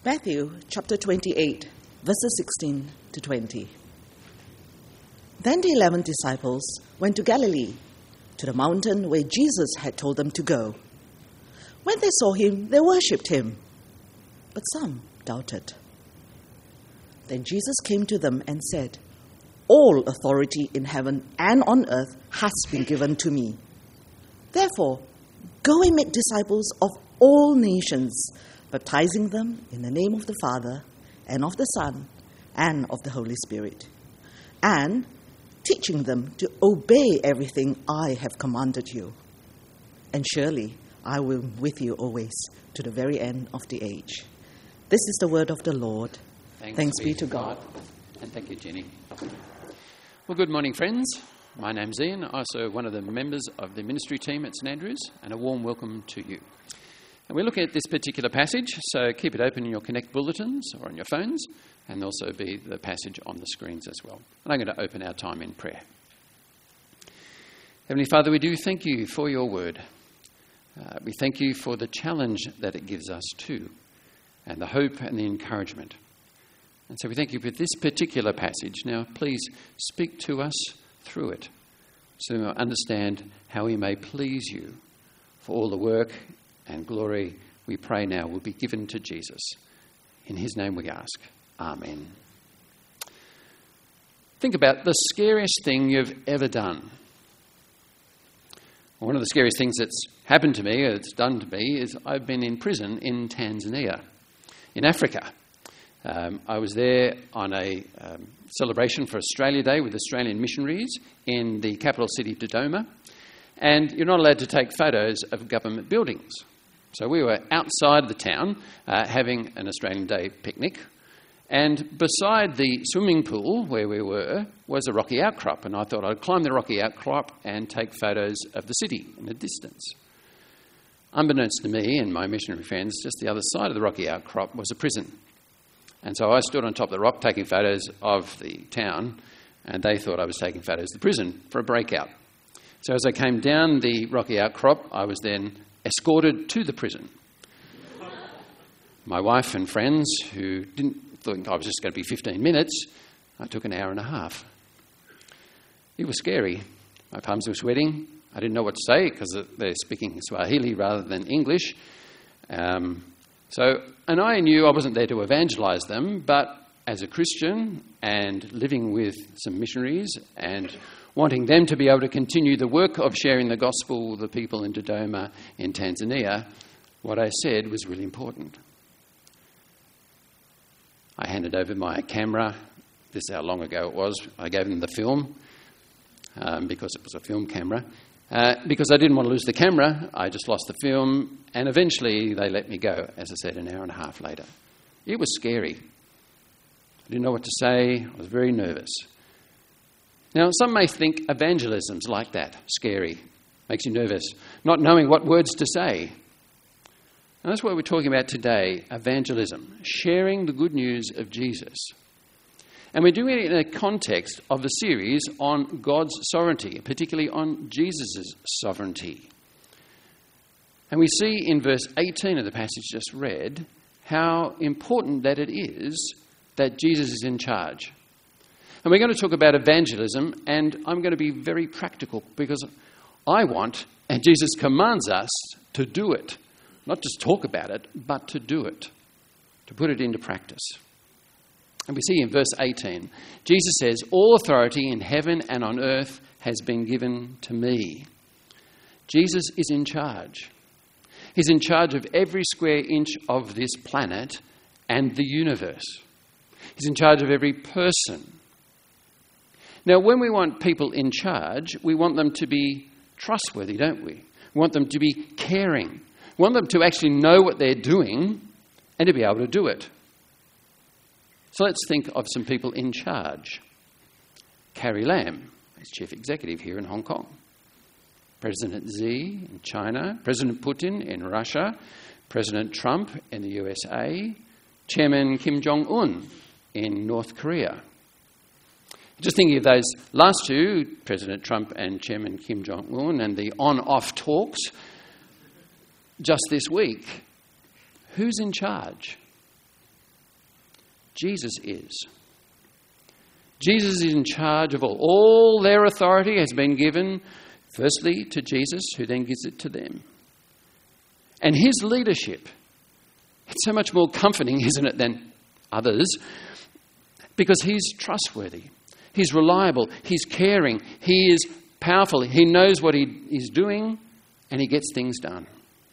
Matthew chapter 28, verses 16 to 20. Then the 11 disciples went to Galilee, to the mountain where Jesus had told them to go. When they saw him, they worshipped him, but some doubted. Then Jesus came to them and said, "All authority in heaven and on earth has been given to me. Therefore, go and make disciples of all nations, baptizing them in the name of the Father, and of the Son, and of the Holy Spirit, and teaching them to obey everything I have commanded you. And surely I will be with you always, to the very end of the age." This is the word of the Lord. Thanks be to God. And thank you, Jenny. Well, good morning, friends. My name's Ian, also one of the members of the ministry team at St Andrews, and a warm welcome to you. And we're looking at this particular passage, so keep it open in your Connect bulletins or on your phones, and also be the passage on the screens as well. And I'm going to open our time in prayer. Heavenly Father, we do thank you for your word. We thank you for the challenge that it gives us too, and the hope and the encouragement. And so we thank you for this particular passage. Now, please speak to us through it, so we will understand how we may please you. For all the work and glory, we pray now, will be given to Jesus. In his name we ask. Amen. Think about the scariest thing you've ever done. One of the scariest things that's happened to me, or it's done to me, is I've been in prison in Tanzania, in Africa. I was there on a celebration for Australia Day with Australian missionaries in the capital city, Dodoma. And you're not allowed to take photos of government buildings. So we were outside the town having an Australian Day picnic. And beside the swimming pool where we were was a rocky outcrop. And I thought I'd climb the rocky outcrop and take photos of the city in the distance. Unbeknownst to me and my missionary friends, just the other side of the rocky outcrop was a prison. And so I stood on top of the rock taking photos of the town, and they thought I was taking photos of the prison for a breakout. So as I came down the rocky outcrop, I was then escorted to the prison. My wife and friends, who didn't think I was just going to be 15 minutes, I took an hour and a half. It was scary. My palms were sweating. I didn't know what to say because they're speaking Swahili rather than English. And I knew I wasn't there to evangelise them, but as a Christian and living with some missionaries and wanting them to be able to continue the work of sharing the gospel with the people in Dodoma in Tanzania, what I said was really important. I handed over my camera. This is how long ago it was. I gave them the film because it was a film camera. Because I didn't want to lose the camera, I just lost the film, and eventually they let me go, as I said, an hour and a half later. It was scary. I didn't know what to say. I was very nervous. Now, some may think evangelism's like that, scary, makes you nervous, not knowing what words to say. And that's what we're talking about today, evangelism, sharing the good news of Jesus. And we're doing it in a context of the series on God's sovereignty, particularly on Jesus' sovereignty. And we see in verse 18 of the passage just read how important that it is that Jesus is in charge. And we're going to talk about evangelism, and I'm going to be very practical because I want, and Jesus commands us to do it. Not just talk about it, but to do it, to put it into practice. And we see in verse 18, Jesus says, "All authority in heaven and on earth has been given to me." Jesus is in charge. He's in charge of every square inch of this planet and the universe. He's in charge of every person. Now, when we want people in charge, we want them to be trustworthy, don't we? We want them to be caring. We want them to actually know what they're doing and to be able to do it. So let's think of some people in charge. Carrie Lam is chief executive here in Hong Kong. President Xi in China. President Putin in Russia. President Trump in the USA. Chairman Kim Jong-un in North Korea. Just thinking of those last two, President Trump and Chairman Kim Jong-un, and the on-off talks just this week. Who's in charge? Jesus is. Jesus is in charge of all. All their authority has been given, firstly, to Jesus, who then gives it to them. And his leadership, it's so much more comforting, isn't it, than others, because he's trustworthy, he's reliable, he's caring, he is powerful, he knows what he is doing, and he gets things done.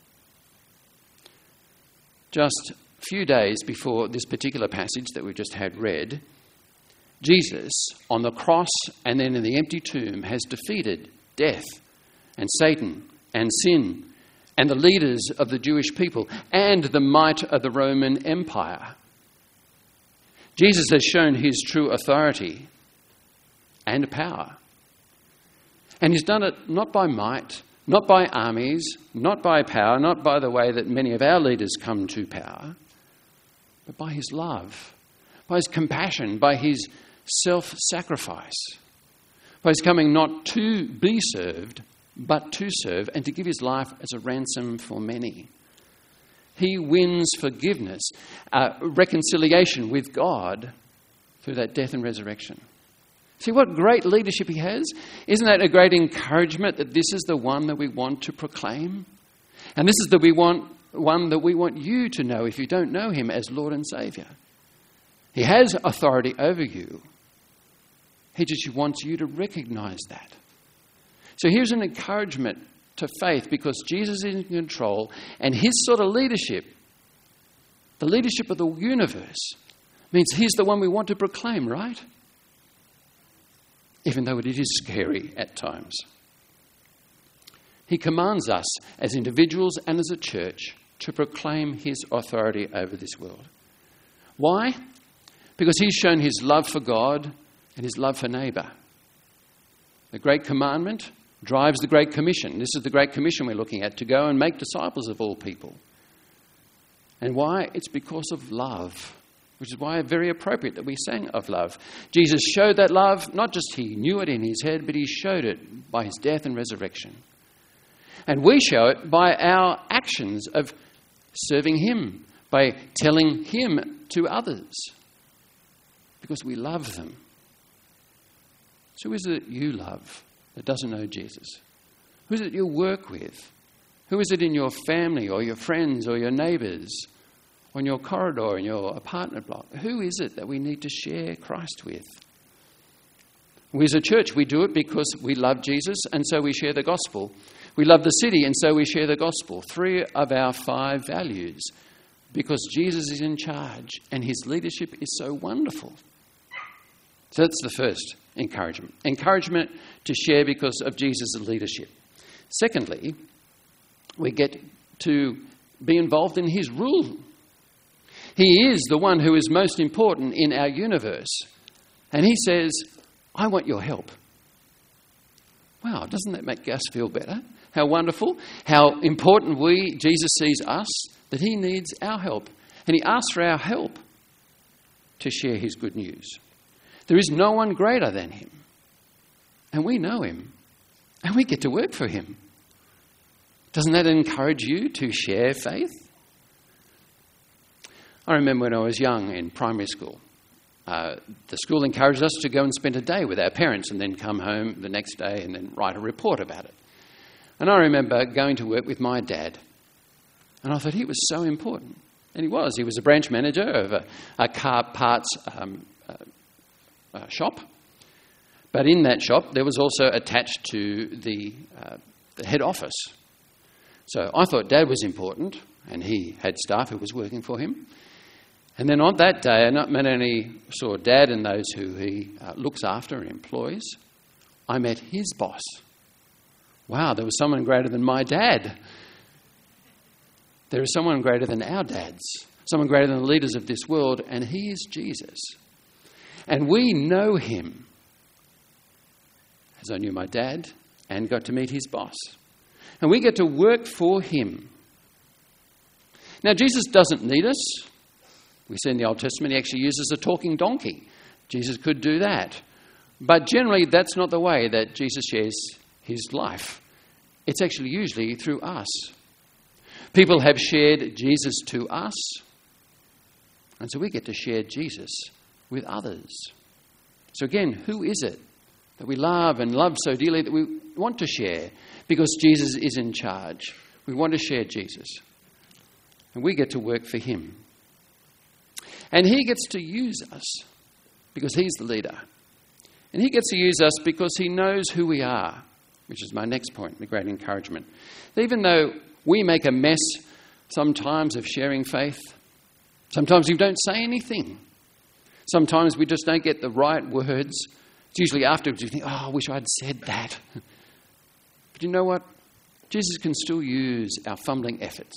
Just a few days before this particular passage that we just had read, Jesus, on the cross and then in the empty tomb, has defeated death and Satan and sin and the leaders of the Jewish people and the might of the Roman Empire. Jesus has shown his true authority and power. And he's done it not by might, not by armies, not by power, not by the way that many of our leaders come to power, but by his love, by his compassion, by his self-sacrifice, by his coming not to be served, but to serve and to give his life as a ransom for many. He wins forgiveness, reconciliation with God through that death and resurrection. See what great leadership he has? Isn't that a great encouragement that this is the one that we want to proclaim? And this is one that we want you to know if you don't know him as Lord and Saviour. He has authority over you. He just wants you to recognise that. So here's an encouragement to faith because Jesus is in control and his sort of leadership, the leadership of the universe, means he's the one we want to proclaim, right? Even though it is scary at times. He commands us as individuals and as a church to proclaim his authority over this world. Why? Because he's shown his love for God and his love for neighbour. The Great Commandment drives the Great Commission. This is the Great Commission we're looking at, to go and make disciples of all people. And why? It's because of love, which is why it's very appropriate that we sang of love. Jesus showed that love, not just he knew it in his head, but he showed it by his death and resurrection. And we show it by our actions of serving him, by telling him to others, because we love them. So who is it you love that doesn't know Jesus? Who is it you work with? Who is it in your family or your friends or your neighbours, on your corridor, in your apartment block? Who is it that we need to share Christ with? We as a church, we do it because we love Jesus and so we share the gospel. We love the city and so we share the gospel. 3 of our 5 values, because Jesus is in charge and his leadership is so wonderful. So that's the first encouragement. Encouragement to share because of Jesus' leadership. Secondly, we get to be involved in his rule. He is the one who is most important in our universe. And he says, I want your help. Wow, doesn't that make us feel better? How wonderful, how important Jesus sees us, that he needs our help. And he asks for our help to share his good news. There is no one greater than him. And we know him. And we get to work for him. Doesn't that encourage you to share faith? I remember when I was young in primary school, the school encouraged us to go and spend a day with our parents and then come home the next day and then write a report about it. And I remember going to work with my dad. And I thought he was so important. And he was. He was a branch manager of a car parts shop. But in that shop, there was also attached to the head office. So I thought Dad was important, and he had staff who was working for him. And then on that day, I not only saw Dad and those who he looks after and employs, I met his boss. Wow, there was someone greater than my dad. There is someone greater than our dads, someone greater than the leaders of this world, and he is Jesus. And we know him, as I knew my dad, and got to meet his boss. And we get to work for him. Now, Jesus doesn't need us. We see in the Old Testament he actually uses a talking donkey. Jesus could do that. But generally, that's not the way that Jesus shares his life. It's actually usually through us. People have shared Jesus to us. And so we get to share Jesus with others. So again, who is it that we love and love so dearly that we want to share? Because Jesus is in charge. We want to share Jesus. And we get to work for him. And he gets to use us because he's the leader. And he gets to use us because he knows who we are, which is my next point, the great encouragement. Even though we make a mess sometimes of sharing faith, sometimes we don't say anything. Sometimes we just don't get the right words. It's usually afterwards you think, oh, I wish I'd said that. But you know what? Jesus can still use our fumbling efforts.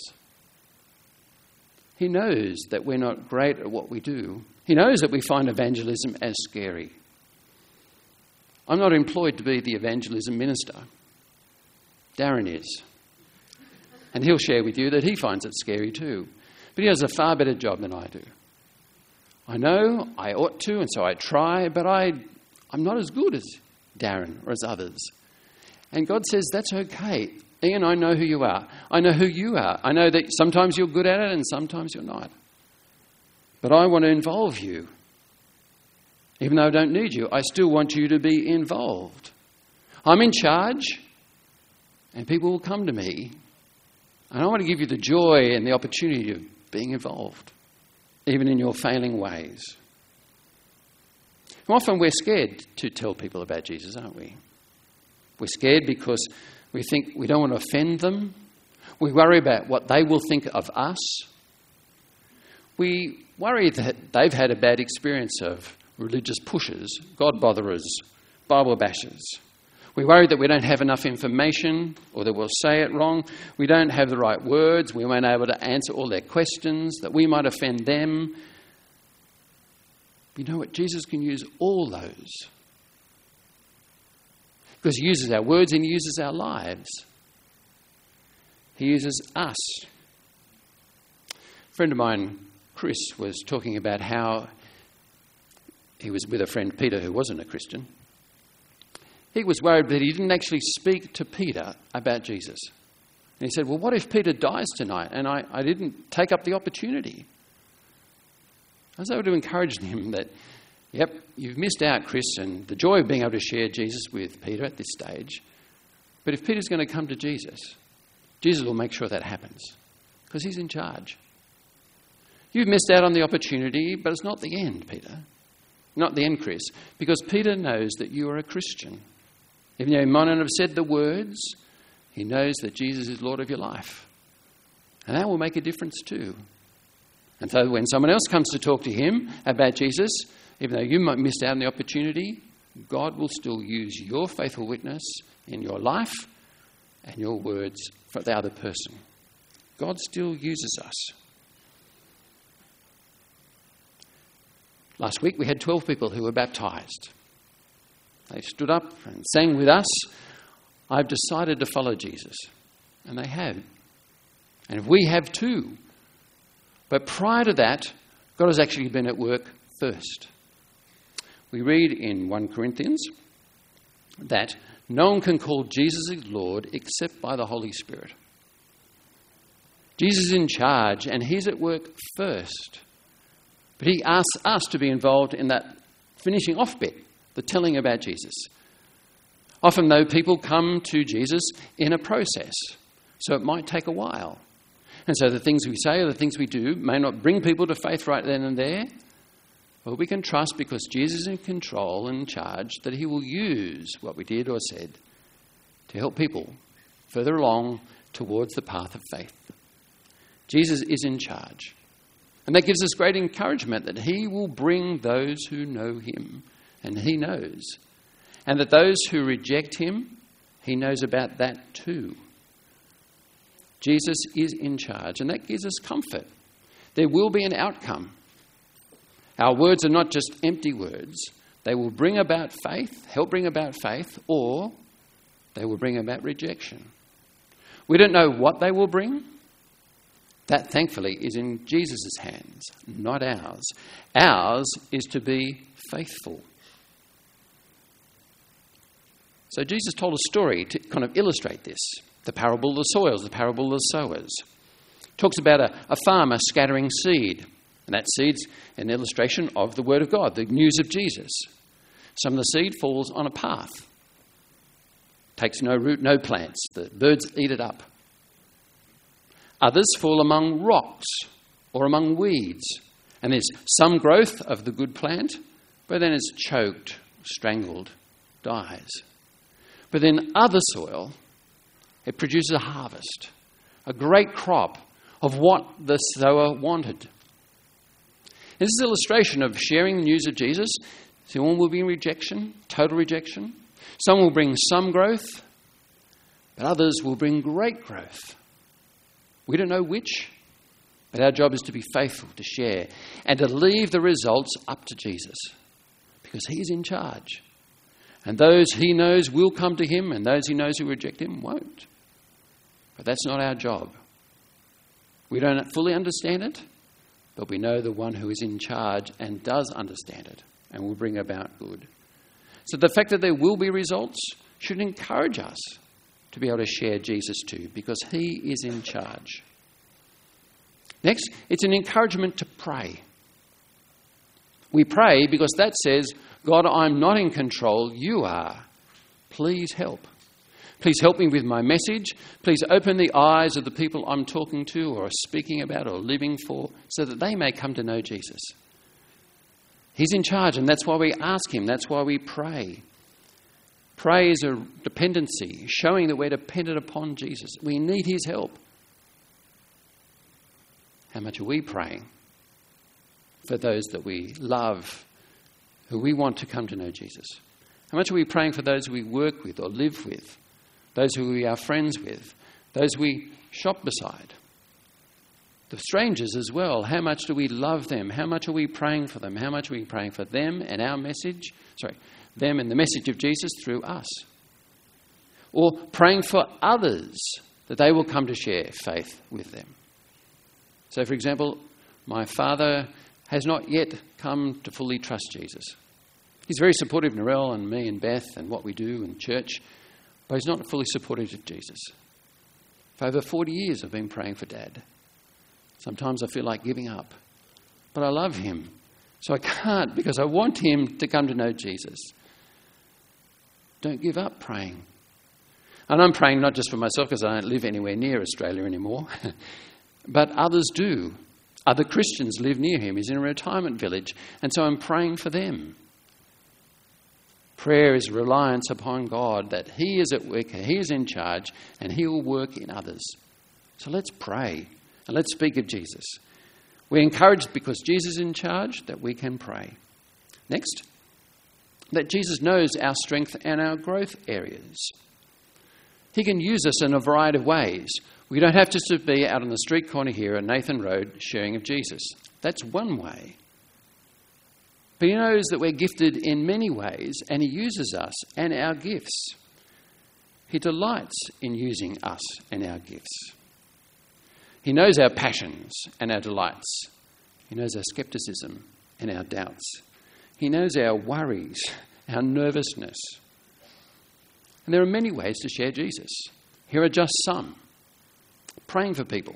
He knows that we're not great at what we do. He knows that we find evangelism as scary. I'm not employed to be the evangelism minister. Darren is. And he'll share with you that he finds it scary too. But he does a far better job than I do. I know I ought to, and so I try, but I'm not as good as Darren or as others. And God says, that's okay. Ian, I know who you are. I know who you are. I know that sometimes you're good at it and sometimes you're not. But I want to involve you. Even though I don't need you, I still want you to be involved. I'm in charge, and people will come to me. And I want to give you the joy and the opportunity of being involved, even in your failing ways. Often we're scared to tell people about Jesus, aren't we? We're scared because we think we don't want to offend them. We worry about what they will think of us. We worry that they've had a bad experience of religious pushers, God botherers, Bible bashers. We worry that we don't have enough information or that we'll say it wrong. We don't have the right words. We won't be able to answer all their questions, that we might offend them. But you know what? Jesus can use all those. Because he uses our words and he uses our lives. He uses us. A friend of mine, Chris, was talking about how he was with a friend, Peter, who wasn't a Christian. He was worried that he didn't actually speak to Peter about Jesus. And he said, well, what if Peter dies tonight and I didn't take up the opportunity? I was able to encourage him that, yep, you've missed out, Chris, and the joy of being able to share Jesus with Peter at this stage. But if Peter's going to come to Jesus, Jesus will make sure that happens because he's in charge. You've missed out on the opportunity, but it's not the end, Peter. Not the end, Chris, because Peter knows that you are a Christian. Even though he might not have said the words, he knows that Jesus is Lord of your life. And that will make a difference too. And so when someone else comes to talk to him about Jesus, even though you might miss out on the opportunity, God will still use your faithful witness in your life and your words for the other person. God still uses us. Last week we had 12 people who were baptised. They stood up and sang with us, I've decided to follow Jesus. And they have. And we have too. But prior to that, God has actually been at work first. We read in 1 Corinthians that no one can call Jesus Lord except by the Holy Spirit. Jesus is in charge and he's at work first. But he asks us to be involved in that finishing off bit, the telling about Jesus. Often, though, people come to Jesus in a process, so it might take a while. And so the things we say or the things we do may not bring people to faith right then and there, but we can trust because Jesus is in control and in charge that he will use what we did or said to help people further along towards the path of faith. Jesus is in charge. And that gives us great encouragement that he will bring those who know him, and he knows. And that those who reject him, he knows about that too. Jesus is in charge, and that gives us comfort. There will be an outcome. Our words are not just empty words. They will bring about faith, help bring about faith, or they will bring about rejection. We don't know what they will bring. That, thankfully, is in Jesus' hands, not ours. Ours is to be faithful. So Jesus told a story to kind of illustrate this. The parable of the soils, the parable of the sowers. It talks about a farmer scattering seed. And that seed's an illustration of the Word of God, the news of Jesus. Some of the seed falls on a path. Takes no root, no plants. The birds eat it up. Others fall among rocks or among weeds. And there's some growth of the good plant, but then it's choked, strangled, dies. But then other soil, it produces a harvest, a great crop of what the sower wanted. This is an illustration of sharing the news of Jesus. Some will be rejection, total rejection. Some will bring some growth, but others will bring great growth. We don't know which, but our job is to be faithful, to share, and to leave the results up to Jesus, because he's in charge. And those he knows will come to him, and those he knows who reject him won't. But that's not our job. We don't fully understand it, but we know the one who is in charge and does understand it and will bring about good. So the fact that there will be results should encourage us to be able to share Jesus too, because he is in charge. Next, it's an encouragement to pray. We pray because that says, God, I'm not in control, you are. Please help. Please help me with my message. Please open the eyes of the people I'm talking to or speaking about or living for so that they may come to know Jesus. He's in charge, and that's why we ask him. That's why we pray. Pray is a dependency, showing that we're dependent upon Jesus. We need his help. How much are we praying for those that we love, who we want to come to know Jesus? How much are we praying for those we work with or live with, those who we are friends with, those we shop beside? The strangers as well. How much do we love them? How much are we praying for them? How much are we praying for them and our message? Them and the message of Jesus through us. Or praying for others that they will come to share faith with them. So, for example, my father has not yet come to fully trust Jesus. He's very supportive of Narelle and me and Beth and what we do in church, but he's not fully supportive of Jesus. For over 40 years I've been praying for Dad. Sometimes I feel like giving up. But I love him. So I can't, because I want him to come to know Jesus. Don't give up praying. And I'm praying not just for myself, because I don't live anywhere near Australia anymore, but others do. Other Christians live near him. He's in a retirement village. And so I'm praying for them. Prayer is reliance upon God, that he is at work, he is in charge, and he will work in others. So let's pray. And let's speak of Jesus. We're encouraged because Jesus is in charge that we can pray. Next, that Jesus knows our strength and our growth areas. He can use us in a variety of ways. We don't have to be out on the street corner here at Nathan Road sharing of Jesus. That's one way. But he knows that we're gifted in many ways, and he uses us and our gifts. He delights in using us and our gifts. He knows our passions and our delights. He knows our skepticism and our doubts. He knows our worries, our nervousness. And there are many ways to share Jesus. Here are just some. Praying for people.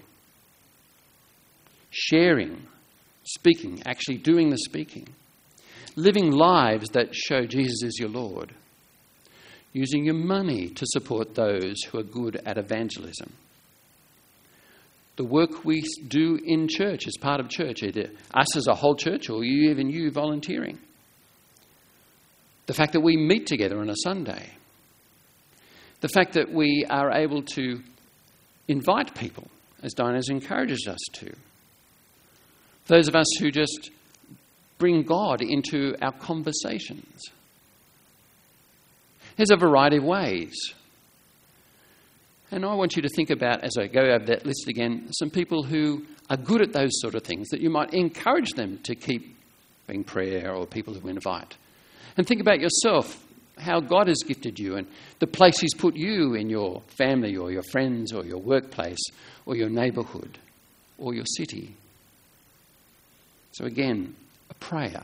Sharing. Speaking. Actually doing the speaking. Living lives that show Jesus is your Lord. Using your money to support those who are good at evangelism. The work we do in church as part of church, either us as a whole church or even you volunteering. The fact that we meet together on a Sunday. The fact that we are able to invite people, as Dinah's encourages us to. Those of us who just bring God into our conversations. There's a variety of ways. And I want you to think about, as I go over that list again, some people who are good at those sort of things, that you might encourage them to keep being prayer or people who invite. And think about yourself, how God has gifted you and the place he's put you in your family or your friends or your workplace or your neighbourhood or your city. So again, a prayer.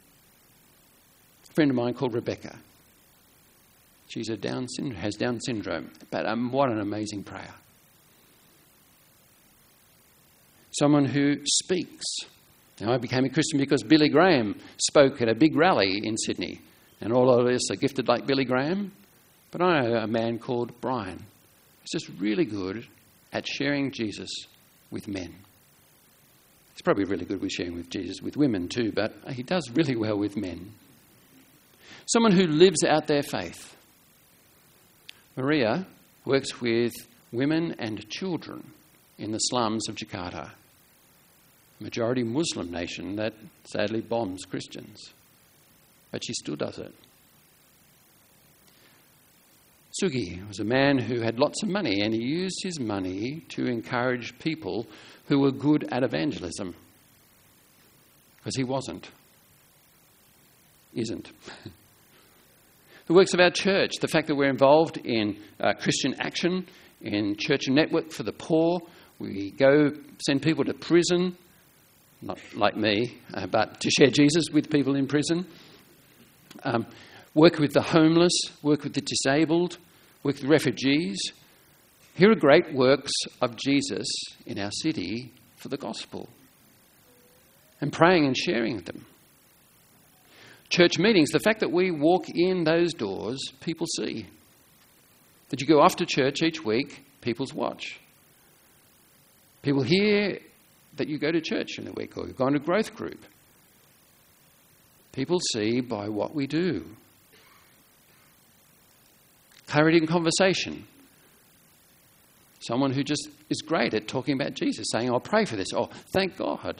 A friend of mine called Rebecca. She's has Down syndrome, but what an amazing prayer. Someone who speaks, Now, I became a Christian because Billy Graham spoke at a big rally in Sydney, and all of us are gifted like Billy Graham. But I know a man called Brian. He's just really good at sharing Jesus with men. He's probably really good with sharing with Jesus with women too, but he does really well with men. Someone who lives out their faith. Maria works with women and children in the slums of Jakarta, a majority Muslim nation that sadly bombs Christians. But she still does it. Sugi was a man who had lots of money, and he used his money to encourage people who were good at evangelism. Because he isn't. The works of our church, the fact that we're involved in Christian Action, in Church Network for the Poor. We go send people to prison, not like me, but to share Jesus with people in prison. Work with the homeless, work with the disabled, work with refugees. Here are great works of Jesus in our city for the gospel. And praying and sharing them. Church meetings, the fact that we walk in those doors, people see. That you go off to church each week, people's watch. People hear that you go to church in the week, or you've gone to growth group. People see by what we do. Clarity in conversation. Someone who just is great at talking about Jesus, saying, I'll pray for this. Oh, thank God.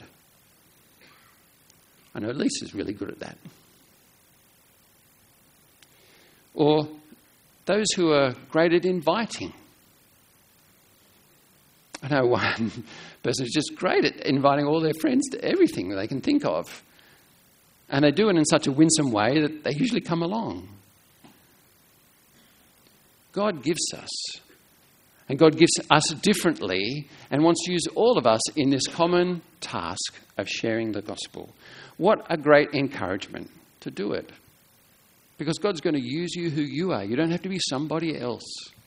I know Lisa's really good at that. Or those who are great at inviting. I know one person who's just great at inviting all their friends to everything they can think of. And they do it in such a winsome way that they usually come along. God gives us. And God gives us differently and wants to use all of us in this common task of sharing the gospel. What a great encouragement to do it. Because God's going to use you who you are. You don't have to be somebody else.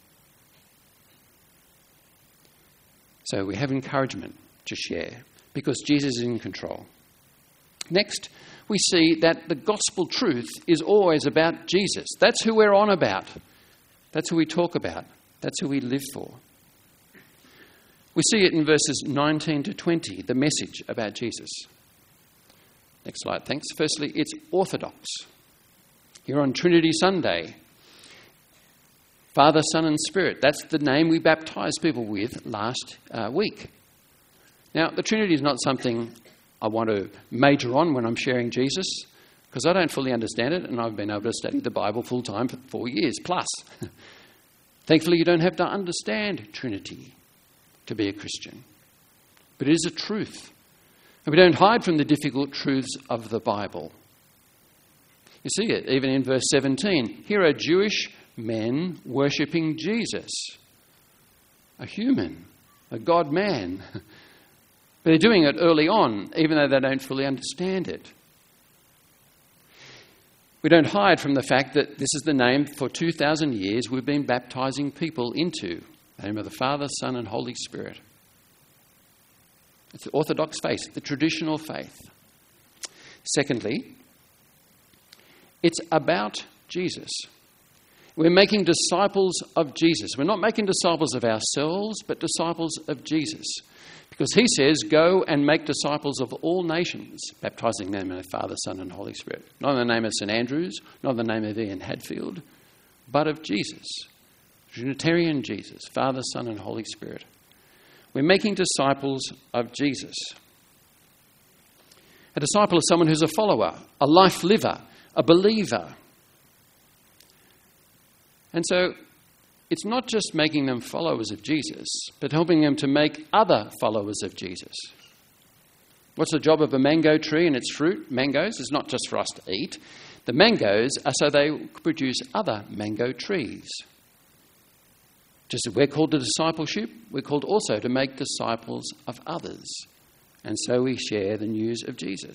So we have encouragement to share because Jesus is in control. Next, we see that the gospel truth is always about Jesus. That's who we're on about. That's who we talk about. That's who we live for. We see it in verses 19 to 20, the message about Jesus. Next slide, thanks. Firstly, it's orthodox. Here on Trinity Sunday, Father, Son and Spirit. That's the name we baptised people with last week. Now, the Trinity is not something I want to major on when I'm sharing Jesus, because I don't fully understand it, and I've been able to study the Bible full-time for 4 years plus. Thankfully, you don't have to understand Trinity to be a Christian. But it is a truth. And we don't hide from the difficult truths of the Bible. You see it even in verse 17. Here are Jewish men worshipping Jesus, a human, a God-man. But they're doing it early on, even though they don't fully understand it. We don't hide from the fact that this is the name for 2,000 years we've been baptising people into. The name of the Father, Son and Holy Spirit. It's the orthodox faith, the traditional faith. Secondly, it's about Jesus. We're making disciples of Jesus. We're not making disciples of ourselves, but disciples of Jesus. Because he says, go and make disciples of all nations, baptising in the name of the Father, Son and Holy Spirit. Not in the name of St Andrews, not in the name of Ian Hadfield, but of Jesus. Trinitarian Jesus, Father, Son and Holy Spirit. We're making disciples of Jesus. A disciple is someone who's a follower, a life liver, a believer. And so it's not just making them followers of Jesus, but helping them to make other followers of Jesus. What's the job of a mango tree and its fruit? Mangoes is not just for us to eat. The mangoes are so they produce other mango trees. Just as we're called to discipleship, we're called also to make disciples of others. And so we share the news of Jesus.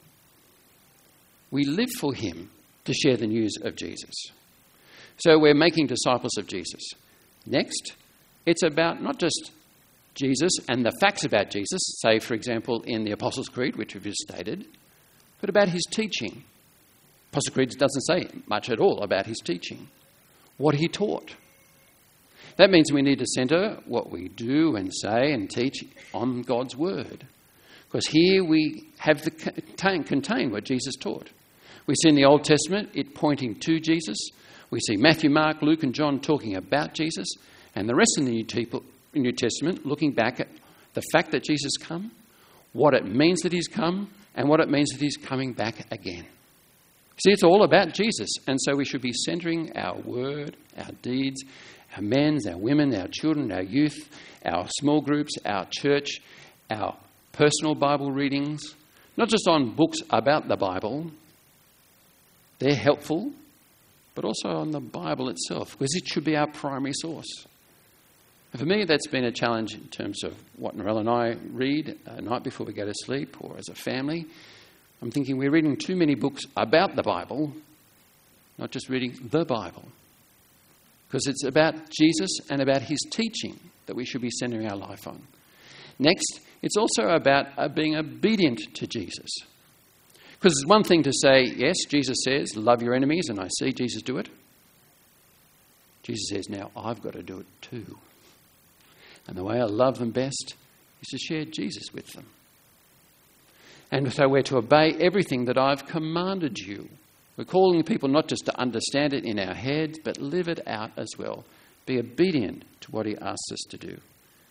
We live for him to share the news of Jesus. So we're making disciples of Jesus. Next, it's about not just Jesus and the facts about Jesus, say, for example, in the Apostles' Creed, which we've just stated, but about his teaching. Apostles' Creed doesn't say much at all about his teaching, what he taught. That means we need to centre what we do and say and teach on God's word. Because here we have contain what Jesus taught. We see in the Old Testament it pointing to Jesus. We see Matthew, Mark, Luke and John talking about Jesus. And the rest of the New Testament looking back at the fact that Jesus come, what it means that he's come, and what it means that he's coming back again. See, it's all about Jesus. And so we should be centering our word, our deeds, our men, our women, our children, our youth, our small groups, our church, our personal Bible readings, not just on books about the Bible. They're helpful, but also on the Bible itself, because it should be our primary source. And for me, that's been a challenge in terms of what Narelle and I read at night before we go to sleep, or as a family. I'm thinking we're reading too many books about the Bible, not just reading the Bible. Because it's about Jesus and about his teaching that we should be centering our life on. Next, it's also about being obedient to Jesus. Because it's one thing to say, yes, Jesus says, love your enemies, and I see Jesus do it. Jesus says, now I've got to do it too. And the way I love them best is to share Jesus with them. And so we're to obey everything that I've commanded you. We're calling people not just to understand it in our heads, but live it out as well. Be obedient to what he asks us to do.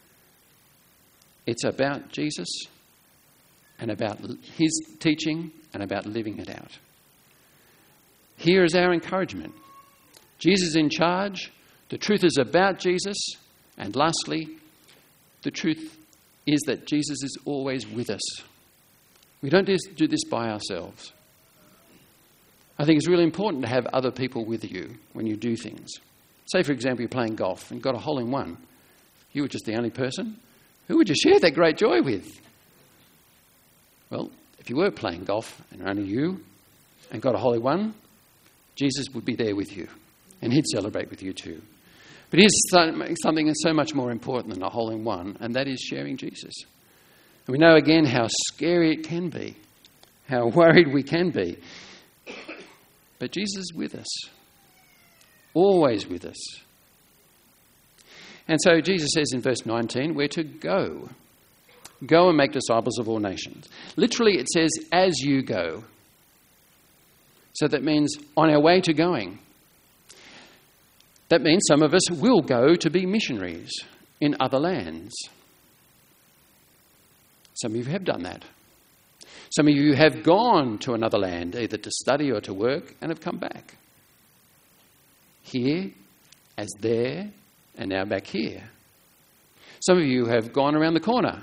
It's about Jesus and about his teaching and about living it out. Here is our encouragement. Jesus is in charge. The truth is about Jesus. And lastly, the truth is that Jesus is always with us. We don't just do this by ourselves. I think it's really important to have other people with you when you do things. Say, for example, you're playing golf and got a hole-in-one. You were just the only person. Who would you share that great joy with? Well, if you were playing golf and only you and got a hole-in-one, Jesus would be there with you and he'd celebrate with you too. But here's something that's so much more important than a hole-in-one, and that is sharing Jesus. And we know again how scary it can be, how worried we can be. But Jesus is with us, always with us. And so Jesus says in verse 19, we're to go. Go and make disciples of all nations. Literally it says, as you go. So that means on our way to going. That means some of us will go to be missionaries in other lands. Some of you have done that. Some of you have gone to another land, either to study or to work, and have come back. Here, as there, and now back here. Some of you have gone around the corner.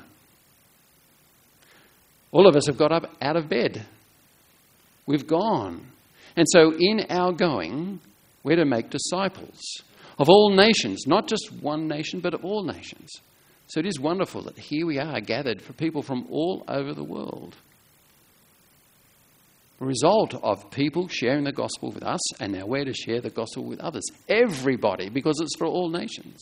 All of us have got up out of bed. We've gone. And so in our going, we're to make disciples of all nations, not just one nation, but of all nations. So it is wonderful that here we are gathered for people from all over the world. A result of people sharing the gospel with us, and now we're to share the gospel with others. Everybody, because it's for all nations.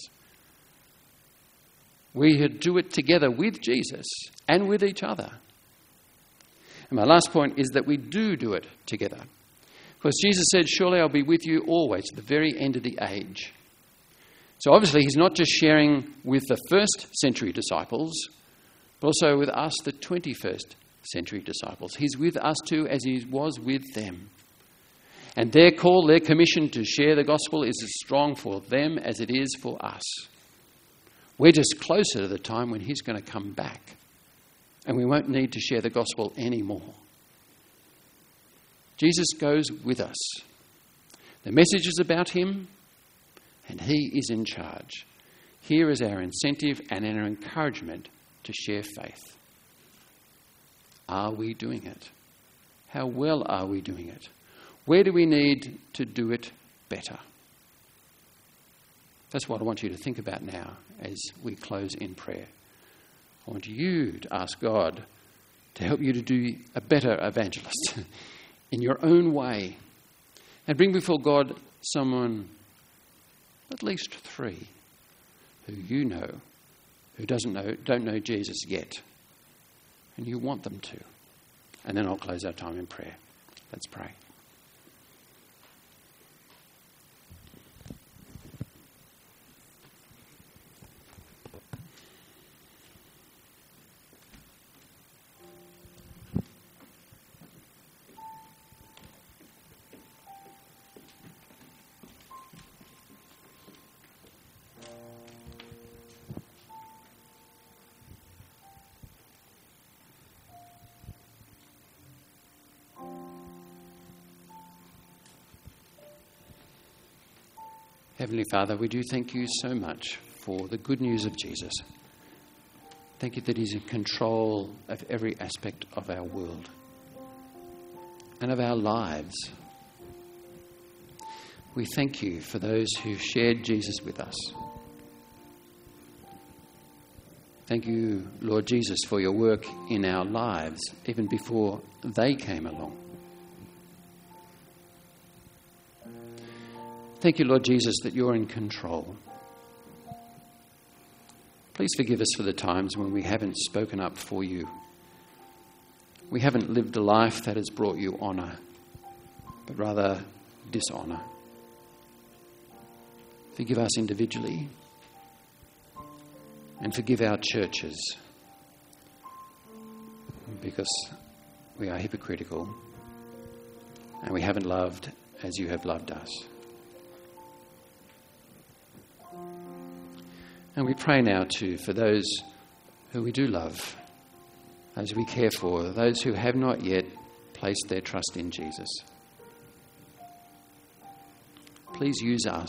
We do it together with Jesus and with each other. And my last point is that we do it together. Because Jesus said, surely I'll be with you always to the very end of the age. So obviously he's not just sharing with the first century disciples, but also with us, the 21st century disciples. He's with us too, as he was with them. And their call, their commission to share the gospel is as strong for them as it is for us. We're just closer to the time when he's going to come back. And we won't need to share the gospel anymore. Jesus goes with us. The message is about him, and he is in charge. Here is our incentive and our encouragement to share faith. Are we doing it? How well are we doing it? Where do we need to do it better? That's what I want you to think about now as we close in prayer. I want you to ask God to help you to do a better evangelist in your own way, and bring before God someone, at least 3, who you know who don't know Jesus yet, and you want them to. And then I'll close our time in prayer. Let's pray. Heavenly Father, we do thank you so much for the good news of Jesus. Thank you that he's in control of every aspect of our world and of our lives. We thank you for those who shared Jesus with us. Thank you, Lord Jesus, for your work in our lives even before they came along. Thank you, Lord Jesus, that you're in control. Please forgive us for the times when we haven't spoken up for you. We haven't lived a life that has brought you honour, but rather dishonour. Forgive us individually and forgive our churches because we are hypocritical and we haven't loved as you have loved us. And we pray now too for those who we do love, those we care for, those who have not yet placed their trust in Jesus. Please use us.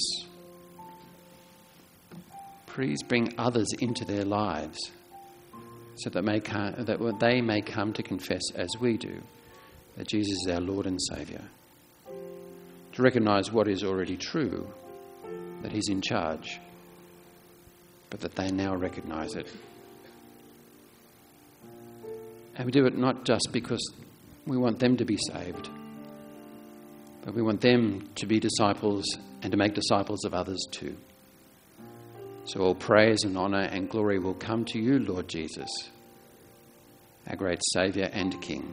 Please bring others into their lives so that they may come to confess as we do that Jesus is our Lord and Saviour. To recognise what is already true, that he's in charge, but that they now recognise it. And we do it not just because we want them to be saved, but we want them to be disciples and to make disciples of others too. So all praise and honour and glory will come to you, Lord Jesus, our great Saviour and King.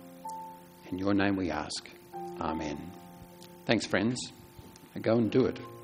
In your name we ask. Amen. Thanks, friends. Go and do it.